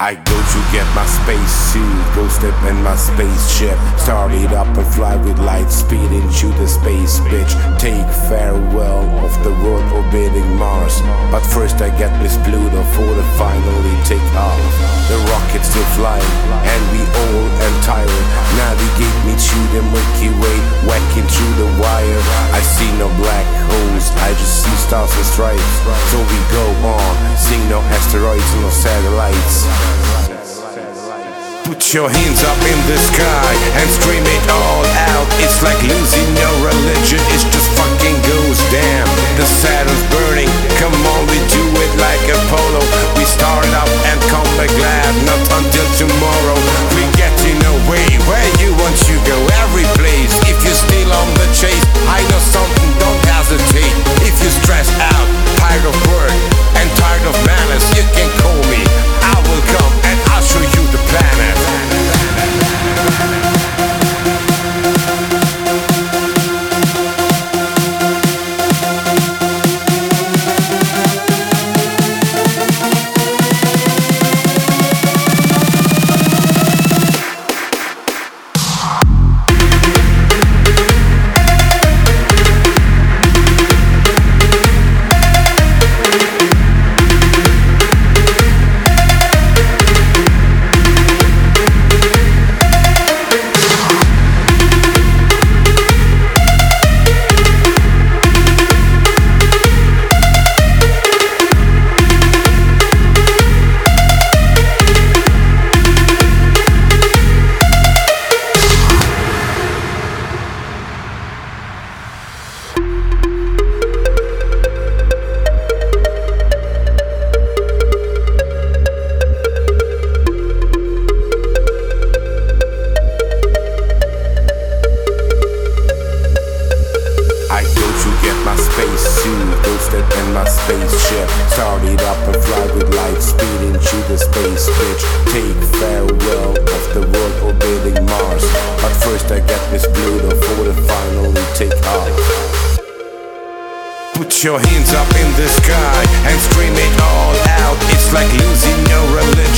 I go to get my space suit, go step in my spaceship, start it up and fly with light speed into the space, bitch. Take farewell of the world orbiting Mars. But first I get this Pluto for to finally take off. The rocket's still flying and we all tired. Navigate me to the Milky Way, whacking through the wire. I see no black holes, I just see stars and stripes. So we go on, seeing no asteroids, no satellites. Put your hands up in the sky and scream it all out. It's like losing your religion, it just fucking goes down. The Saturn's burning, come on, we do it like Apollo. We start up and come back glad, not until tomorrow. We getting away where you want to go, every place. If you're still on the chase, I know something, don't hesitate. If you're stressed out, tired of work and tired of malice, you can call me, I will come and I'll show you the planet. Go step in my spaceship, start it up and fly with light speed into the space, bitch. Take farewell of the world orbiting Mars. But first I get this Pluto for to finally take off. Put your hands up in the sky and scream it all out. It's like losing your religion.